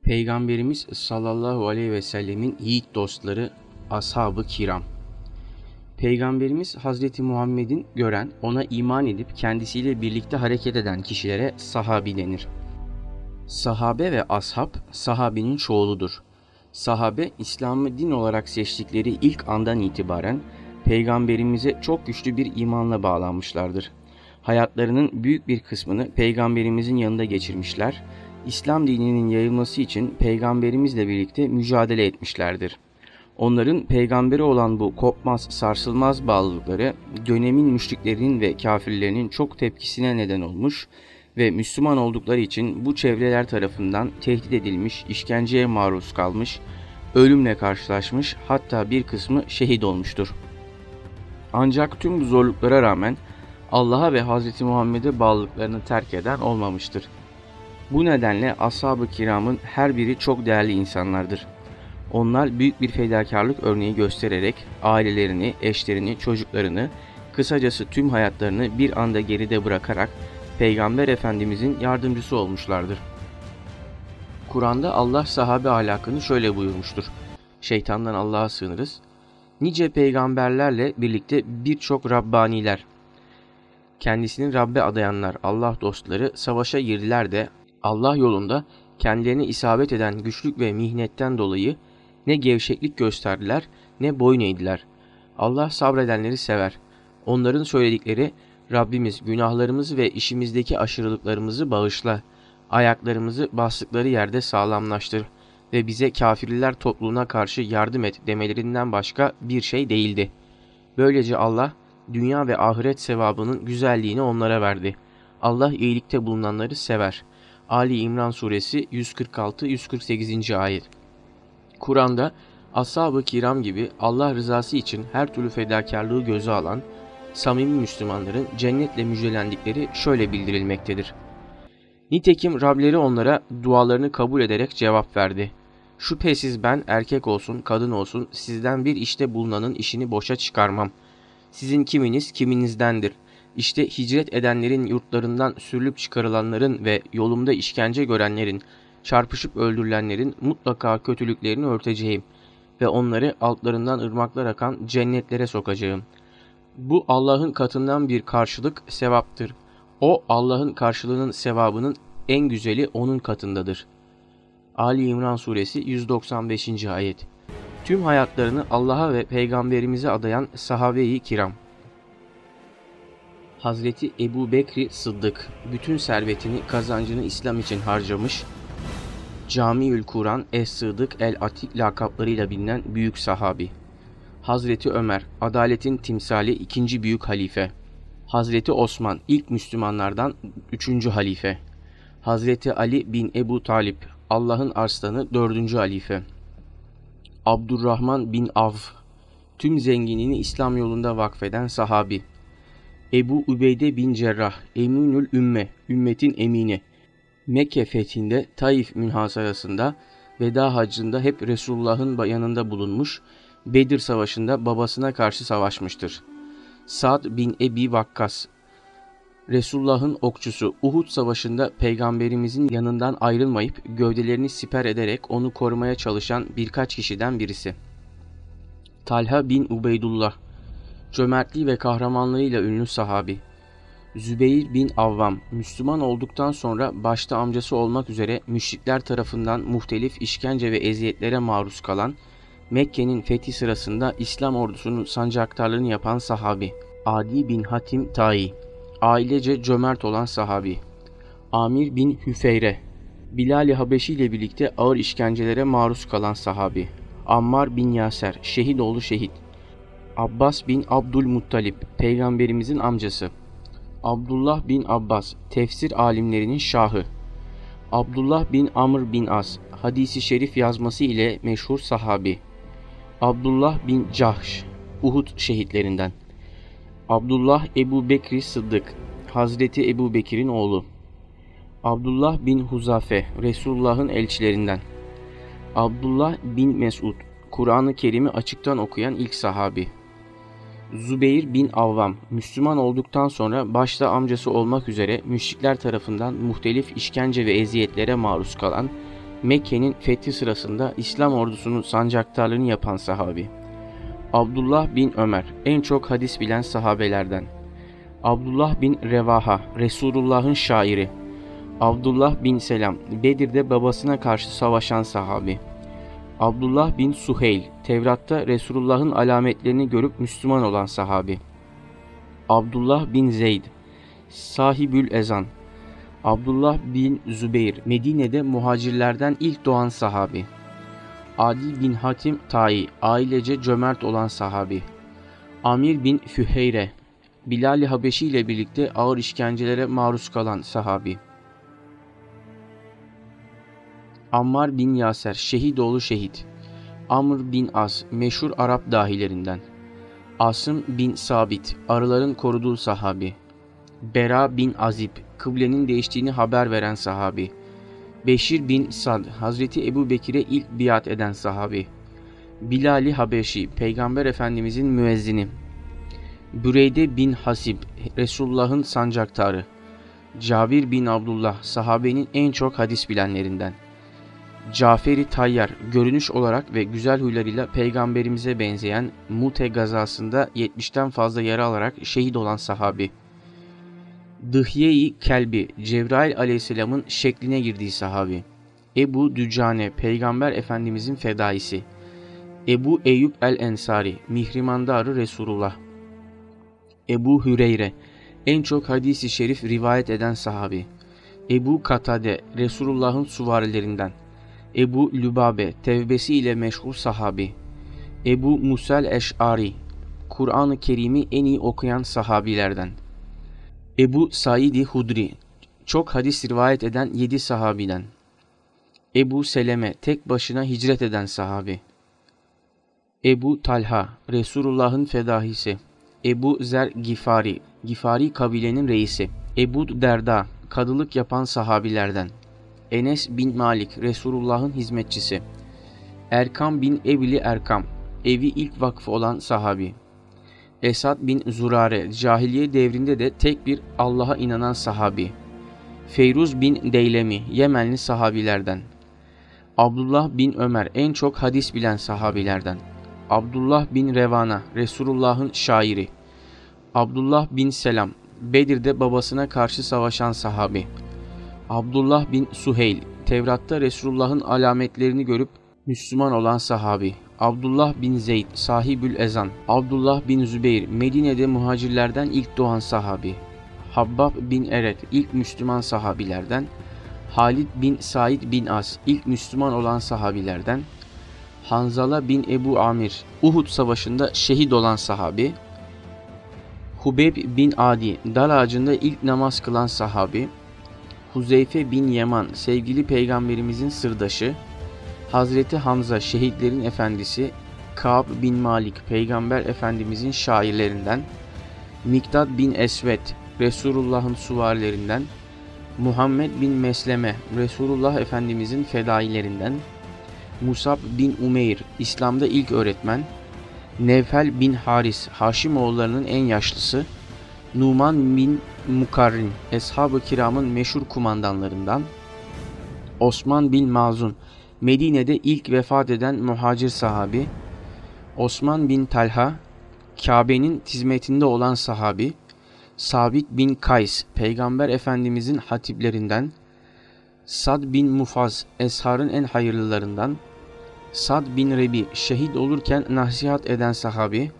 Peygamberimiz sallallahu aleyhi ve sellemin yiğit dostları ashab-ı kiram. Peygamberimiz Hazreti Muhammed'in gören, ona iman edip kendisiyle birlikte hareket eden kişilere sahabi denir. Sahabe ve ashab, sahabinin çoğuludur. Sahabe, İslam'ı din olarak seçtikleri ilk andan itibaren Peygamberimize çok güçlü bir imanla bağlanmışlardır. Hayatlarının büyük bir kısmını Peygamberimizin yanında geçirmişler, İslam dininin yayılması için Peygamberimizle birlikte mücadele etmişlerdir. Onların peygamberi olan bu kopmaz, sarsılmaz bağlılıkları dönemin müşriklerinin ve kafirlerinin çok tepkisine neden olmuş ve Müslüman oldukları için bu çevreler tarafından tehdit edilmiş, işkenceye maruz kalmış, ölümle karşılaşmış, hatta bir kısmı şehit olmuştur. Ancak tüm bu zorluklara rağmen Allah'a ve Hz. Muhammed'e bağlılıklarını terk eden olmamıştır. Bu nedenle ashab-ı kiramın her biri çok değerli insanlardır. Onlar büyük bir fedakarlık örneği göstererek ailelerini, eşlerini, çocuklarını, kısacası tüm hayatlarını bir anda geride bırakarak Peygamber Efendimizin yardımcısı olmuşlardır. Kur'an'da Allah sahabe ahlakını şöyle buyurmuştur. Şeytandan Allah'a sığınırız. Nice peygamberlerle birlikte birçok Rabbaniler, kendisini Rabbe adayanlar, Allah dostları savaşa girdiler de Allah yolunda kendilerine isabet eden güçlük ve mihnetten dolayı ne gevşeklik gösterdiler ne boyun eğdiler. Allah sabredenleri sever. Onların söyledikleri Rabbimiz günahlarımızı ve işimizdeki aşırılıklarımızı bağışla, ayaklarımızı bastıkları yerde sağlamlaştır ve bize kafirler topluluğuna karşı yardım et demelerinden başka bir şey değildi. Böylece Allah dünya ve ahiret sevabının güzelliğini onlara verdi. Allah iyilikte bulunanları sever. Ali İmran suresi 146-148. ayet. Kur'an'da ashab-ı kiram gibi Allah rızası için her türlü fedakarlığı göze alan samimi Müslümanların cennetle müjdelendikleri şöyle bildirilmektedir. Nitekim Rableri onlara dualarını kabul ederek cevap verdi. Şüphesiz ben erkek olsun kadın olsun sizden bir işte bulunanın işini boşa çıkarmam. Sizin kiminiz kiminizdendir. İşte hicret edenlerin yurtlarından sürülüp çıkarılanların ve yolumda işkence görenlerin, çarpışıp öldürülenlerin mutlaka kötülüklerini örteceğim ve onları altlarından ırmaklar akan cennetlere sokacağım. Bu Allah'ın katından bir karşılık, sevaptır. O Allah'ın karşılığının sevabının en güzeli onun katındadır. Ali İmran suresi 195. ayet. Tüm hayatlarını Allah'a ve Peygamberimize adayan sahabe-i kiram. Hazreti Ebu Bekri Sıddık bütün servetini, kazancını İslam için harcamış, Camiül Kur'an, Es-Sıddık, El-Atik lakaplarıyla bilinen büyük sahabi. Hazreti Ömer, adaletin timsali ikinci büyük halife. Hazreti Osman, ilk Müslümanlardan üçüncü halife. Hazreti Ali bin Ebu Talip, Allah'ın arslanı dördüncü halife. Abdurrahman bin Avf, tüm zenginliğini İslam yolunda vakfeden sahabi. Ebu Übeyde bin Cerrah, Eminül Ümme, ümmetin emini. Mekke fethinde, Taif münhasarasında, veda haccında hep Resulullah'ın yanında bulunmuş, Bedir Savaşı'nda babasına karşı savaşmıştır. Sa'd bin Ebi Vakkas, Resulullah'ın okçusu, Uhud Savaşı'nda Peygamberimizin yanından ayrılmayıp gövdelerini siper ederek onu korumaya çalışan birkaç kişiden birisi. Talha bin Ubeydullah, cömertliği ve kahramanlığıyla ünlü sahabi. Zübeyir bin Avvam, Müslüman olduktan sonra başta amcası olmak üzere müşrikler tarafından muhtelif işkence ve eziyetlere maruz kalan, Mekke'nin fethi sırasında İslam ordusunun sancaktarlığını yapan sahabi. Adi bin Hatim Tayi, ailece cömert olan sahabi. Amir bin Hüfeyre, Bilal-i Habeşi ile birlikte ağır işkencelere maruz kalan sahabi. Ammar bin Yaser, şehit oğlu şehit. Abbas bin Abdülmuttalip, Peygamberimizin amcası. Abdullah bin Abbas, tefsir alimlerinin şahı. Abdullah bin Amr bin As, hadisi şerif yazması ile meşhur sahabi. Abdullah bin Cahş, Uhud şehitlerinden. Abdullah Ebu Bekri Sıddık, Hazreti Ebu Bekir'in oğlu. Abdullah bin Huzafe, Resulullah'ın elçilerinden. Abdullah bin Mesud, Kur'an-ı Kerim'i açıktan okuyan ilk sahabi. Zübeyir bin Avvam, Müslüman olduktan sonra başta amcası olmak üzere müşrikler tarafından muhtelif işkence ve eziyetlere maruz kalan, Mekke'nin fethi sırasında İslam ordusunun sancaktarlığını yapan sahabi. Abdullah bin Ömer, en çok hadis bilen sahabelerden. Abdullah bin Revaha, Resulullah'ın şairi. Abdullah bin Selam, Bedir'de babasına karşı savaşan sahabi. Abdullah bin Suheyl, Tevrat'ta Resulullah'ın alametlerini görüp Müslüman olan sahabi. Abdullah bin Zeyd, sahibül ezan. Abdullah bin Zübeyir, Medine'de muhacirlerden ilk doğan sahabi. Adi bin Hatim Tayi, ailece cömert olan sahabi. Amir bin Füheyre, Bilal-i Habeşi ile birlikte ağır işkencelere maruz kalan sahabi. Ammar bin Yaser, Şehidoğlu şehit. Amr bin As, meşhur Arap dahilerinden. Asım bin Sabit, arıların koruduğu sahabi. Bera bin Azib, kıblenin değiştiğini haber veren sahabi. Beşir bin Sad, Hazreti Ebu Bekir'e ilk biat eden sahabi. Bilal-i Habeşi, Peygamber Efendimizin müezzini. Büreyde bin Hasib, Resulullah'ın sancaktarı. Cabir bin Abdullah, sahabenin en çok hadis bilenlerinden. Cafer-i Tayyar, görünüş olarak ve güzel huylarıyla Peygamberimize benzeyen Mute gazasında 70'ten fazla yara alarak şehit olan sahabi. Dıhye-i Kelbi, Cebrail aleyhisselamın şekline girdiği sahabi. Ebu Dücane, Peygamber Efendimizin fedaisi. Ebu Eyyub el-Ensari, mihrimandarı Resulullah. Ebu Hüreyre, en çok hadis-i şerif rivayet eden sahabi. Ebu Katade, Resulullah'ın suvarilerinden. Ebu Lübabe, tevbesi ile meşhur sahabi. Ebu Musel Eş'ari, Kur'an-ı Kerim'i en iyi okuyan sahabilerden. Ebu Said-i Hudri, çok hadis rivayet eden 7 sahabiden. Ebu Seleme, tek başına hicret eden sahabi. Ebu Talha, Resulullah'ın fedahisi. Ebu Zer Gifari, Gifari kabilenin reisi. Ebu Derda, kadılık yapan sahabilerden. Enes bin Malik, Resulullah'ın hizmetçisi. Erkam bin Ebli Erkam, evi ilk vakfı olan sahabi. Esad bin Zurare, cahiliye devrinde de tek bir Allah'a inanan sahabi. Feyruz bin Deylemi, Yemenli sahabilerden. Abdullah bin Ömer, en çok hadis bilen sahabilerden. Abdullah bin Revana, Resulullah'ın şairi. Abdullah bin Selam, Bedir'de babasına karşı savaşan sahabi. Abdullah bin Suheyl, Tevrat'ta Resulullah'ın alametlerini görüp Müslüman olan sahabi. Abdullah bin Zeyd, sahibül ezan. Abdullah bin Zübeyir, Medine'de muhacirlerden ilk doğan sahabi. Habbab bin Eret, ilk Müslüman sahabilerden. Halid bin Said bin As, ilk Müslüman olan sahabilerden. Hanzala bin Ebu Amir, Uhud savaşında şehit olan sahabi. Hubeyb bin Adi, dar ağacında ilk namaz kılan sahabi. Huzeyfe bin Yeman, sevgili peygamberimizin sırdaşı. Hazreti Hamza, şehitlerin efendisi. Ka'b bin Malik, peygamber efendimizin şairlerinden. Mikdad bin Esved, Resulullah'ın suvarilerinden. Muhammed bin Mesleme, Resulullah Efendimizin fedailerinden. Musab bin Umeyr, İslam'da ilk öğretmen. Nevfel bin Haris, Haşimoğullarının en yaşlısı. Numan bin Mukarrin, Eshab-ı Kiram'ın meşhur kumandanlarından. Osman bin Mazun, Medine'de ilk vefat eden muhacir sahabi. Osman bin Talha, Kabe'nin hizmetinde olan sahabi. Sabit bin Kays, Peygamber Efendimizin hatiplerinden. Sad bin Mufaz, Eshar'ın en hayırlılarından. Sad bin Rebi, şehit olurken nasihat eden sahabi.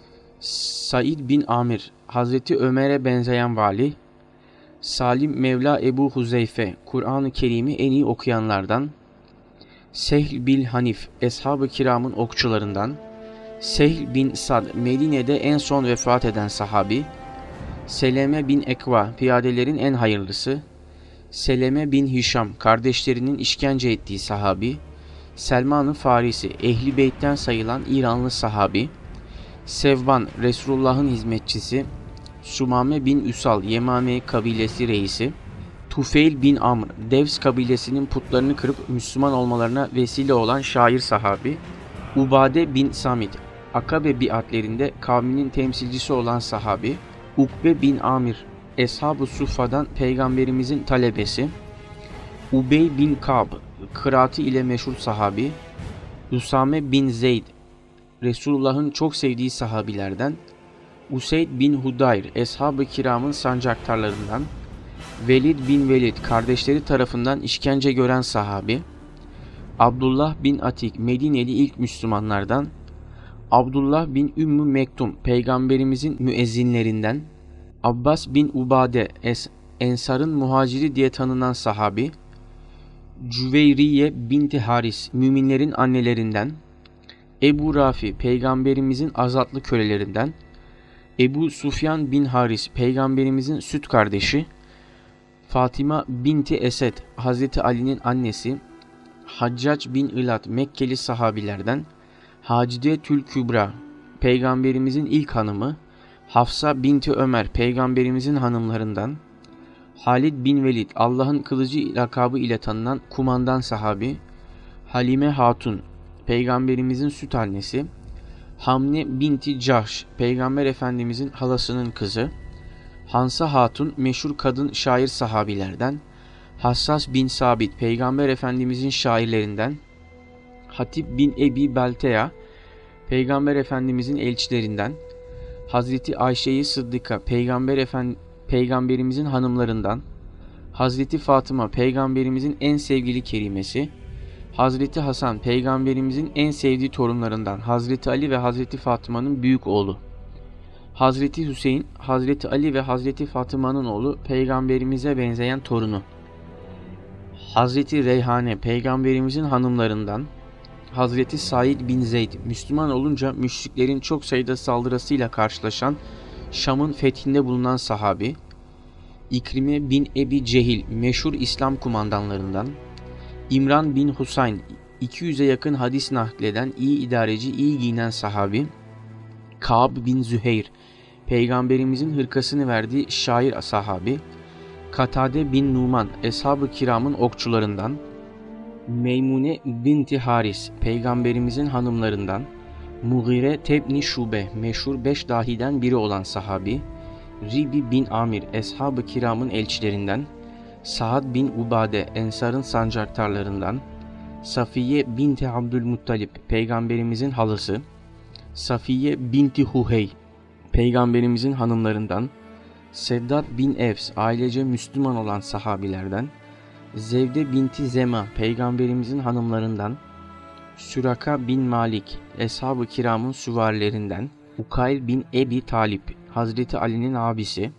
Said bin Amir, Hazreti Ömer'e benzeyen vali. Salim Mevla Ebu Huzeyfe, Kur'an-ı Kerim'i en iyi okuyanlardan. Sehl bin Hanif, Eshab-ı Kiram'ın okçularından. Sehl bin Sad, Medine'de en son vefat eden sahabi. Seleme bin Ekva, piyadelerin en hayırlısı. Seleme bin Hişam, kardeşlerinin işkence ettiği sahabi. Selman-ı Farisi, Ehli Beyt'ten sayılan İranlı sahabi. Sevban, Resulullah'ın hizmetçisi. Sumame bin Üsal, Yemame kabilesi reisi. Tufeil bin Amr, Devs kabilesinin putlarını kırıp Müslüman olmalarına vesile olan şair sahabi. Ubade bin Samit, Akabe biatlerinde kavminin temsilcisi olan sahabi. Ukbe bin Amir, Eshab-ı Suffa'dan peygamberimizin talebesi. Ubey bin Ka'b, kıraati ile meşhur sahabi. Usame bin Zeyd, Resulullah'ın çok sevdiği sahabilerden. Useyd bin Hudayr, Eshab-ı Kiram'ın sancaktarlarından. Velid bin Velid, kardeşleri tarafından işkence gören sahabi. Abdullah bin Atik, Medineli ilk Müslümanlardan. Abdullah bin Ümmü Mektum, Peygamberimizin müezzinlerinden. Abbas bin Ubade, Ensar'ın muhaciri diye tanınan sahabi. Cüveyriye binti Haris, müminlerin annelerinden. Ebu Rafi, Peygamberimizin azatlı kölelerinden. Ebu Sufyan bin Haris, Peygamberimizin süt kardeşi. Fatıma binti Esed, Hazreti Ali'nin annesi. Haccac bin İlat, Mekkeli sahabilerden. Hacidetül Kübra, Peygamberimizin ilk hanımı. Hafsa binti Ömer, Peygamberimizin hanımlarından. Halid bin Velid, Allah'ın kılıcı lakabı ile tanınan kumandan sahabi. Halime Hatun, Peygamberimizin süt annesi. Hamne binti Cahş, Peygamber Efendimizin halasının kızı. Hansa Hatun, meşhur kadın şair sahabilerden. Hassas bin Sabit, Peygamber Efendimizin şairlerinden. Hatip bin Ebi Belteya, Peygamber Efendimizin elçilerinden. Hazreti Ayşe-i Sıddıka, Peygamberimizin hanımlarından. Hazreti Fatıma, Peygamberimizin en sevgili kerimesi. Hazreti Hasan, Peygamberimizin en sevdiği torunlarından. Hazreti Ali ve Hazreti Fatıma'nın büyük oğlu. Hazreti Hüseyin, Hazreti Ali ve Hazreti Fatıma'nın oğlu, Peygamberimize benzeyen torunu. Hazreti Reyhane, Peygamberimizin hanımlarından. Hazreti Said bin Zeyd, Müslüman olunca müşriklerin çok sayıda saldırısıyla karşılaşan Şam'ın fethinde bulunan sahabi. İkrime bin Ebi Cehil, meşhur İslam kumandanlarından. İmran bin Husayn, 200'e yakın hadis nakleden iyi idareci, iyi giyinen sahabi. Ka'b bin Züheyr, Peygamberimizin hırkasını verdiği şair sahabi. Katade bin Numan, Eshab-ı Kiram'ın okçularından. Meymune binti Haris, Peygamberimizin hanımlarından. Mughire tebni Şube, meşhur 5 dahiden biri olan sahabi. Ribi bin Amir, Eshab-ı Kiram'ın elçilerinden. Saad bin Ubade, Ensar'ın sancaktarlarından. Safiye binti Abdülmuttalip, Peygamberimizin halası. Safiye binti Huhey, Peygamberimizin hanımlarından. Seddat bin Evs, ailece Müslüman olan sahabilerden. Zevde binti Zema, Peygamberimizin hanımlarından. Süraka bin Malik, Eshab-ı Kiram'ın süvarilerinden. Ukayl bin Ebi Talip, Hazreti Ali'nin abisi.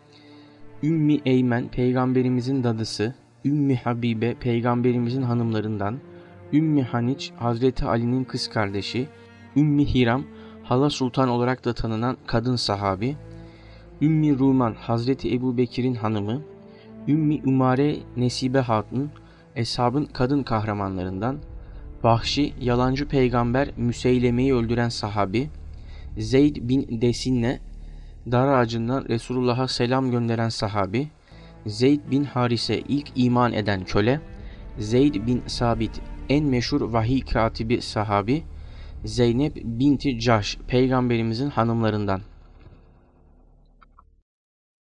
Ümmi Eymen, Peygamberimizin dadısı. Ümmi Habibe, Peygamberimizin hanımlarından. Ümmi Haniç, Hazreti Ali'nin kız kardeşi. Ümmi Hiram, hala sultan olarak da tanınan kadın sahabi. Ümmi Ruman, Hazreti Ebu Bekir'in hanımı. Ümmi Umare Nesibe Hatun, Eshab'ın kadın kahramanlarından. Vahşi, yalancı peygamber Müseyleme'yi öldüren sahabi. Zeyd bin Desinne, dar ağacından Resulullah'a selam gönderen sahabi. Zeyd bin Harise, ilk iman eden köle. Zeyd bin Sabit, en meşhur vahiy katibi sahabi. Zeynep binti Cahş, Peygamberimizin hanımlarından.